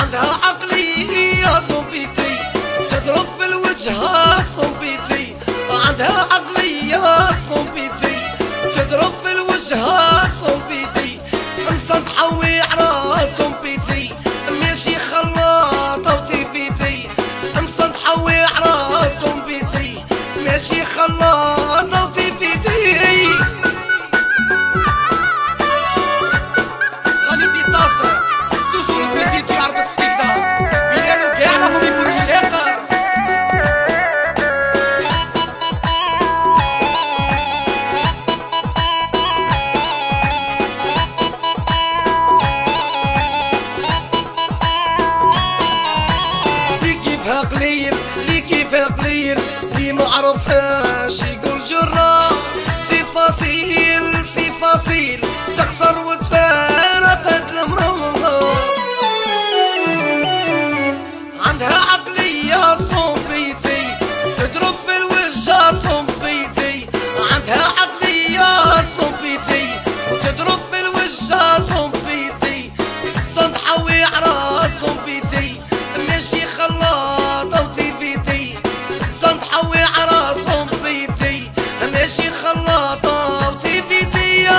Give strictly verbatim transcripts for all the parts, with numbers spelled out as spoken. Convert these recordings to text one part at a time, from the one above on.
عندها عقلية صوبيتي تضرب في الوجه صوبيتي، عندها عقلية صوبيتي تضرب في الوجه صوبيتي، مسطحة وعرا صوبيتي ماشي خلاطة وتيفيتي، مسطحة وعرا صوبيتي ماشي خلاطة وتيفيتي. غني في ناصر سوسو يتمدي تجار بالسكيدة بيانو كاع راهم يكون الشاقة. قليل لي كيفها قليل لي ما عرفهاش يقول جرا، سي فاصيل سي فاصيل تخسر وتفارقت المرور، عندها عقلية صوبيتي تضرب في الوجه صوبيتي، عندها عقلية صوبيتي وتضرب في الوجه صوبيتي، صندحة وعرا صوبيتي ماشي خلاطة وتيفيتي، صندحة وعرا صوبيتي ماشي خلاطة وتيفيتي.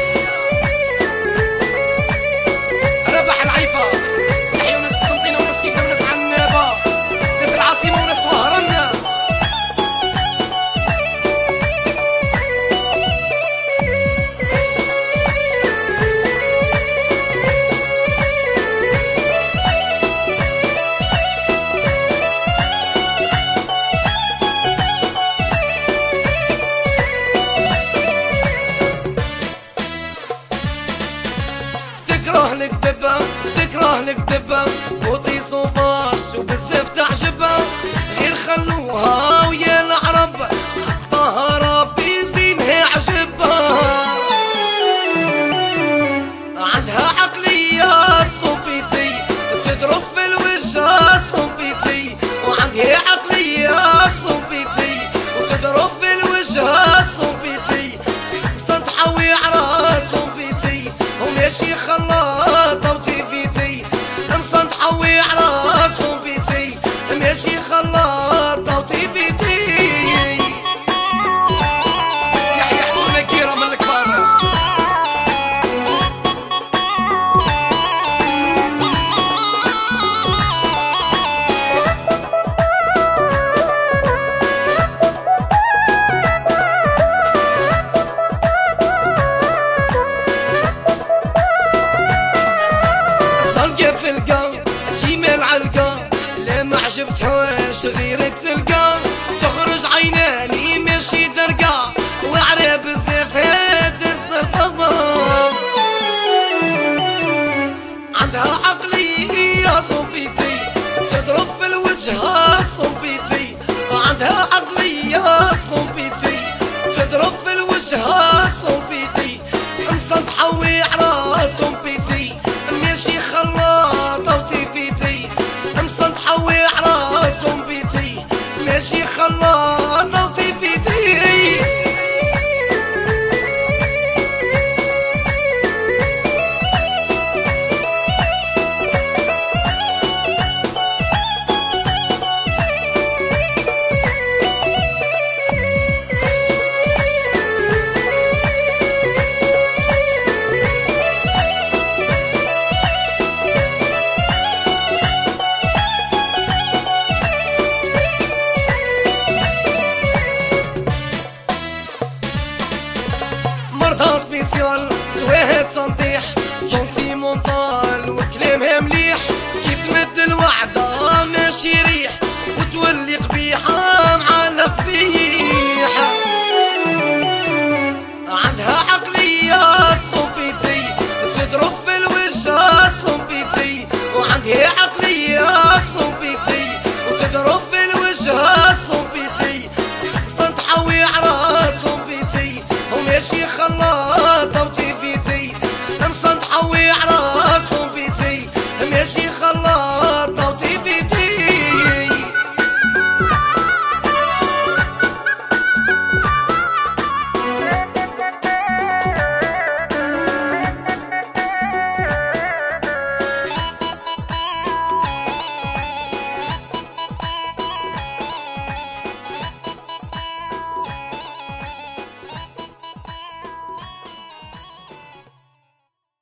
ربح العيفة تحيا وناس قسنطينة وناس كيكا وناس عنابة ناس العاصمة وناس وهران. تكره الكذبة تكره الكذبة وطيسو فاش وبزاف تعجبها، غير خلوها ويا العرب عطاها ربي زينها عجبها، عندها عقلية صوبيتي تضرب في الوجه صوبيتي، وعندها عقلية صوبيتي وتضرب في الوجه صوبيتي، صندحة وعرا صوبيتي وماشي خلاص